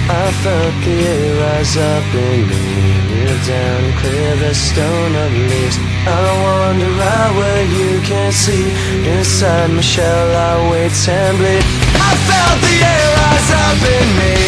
I felt the air rise up in me. Kneel down and clear the stone of leaves. I wander out where you can't see. Inside my shell I wait and bleed. I felt the air rise up in me.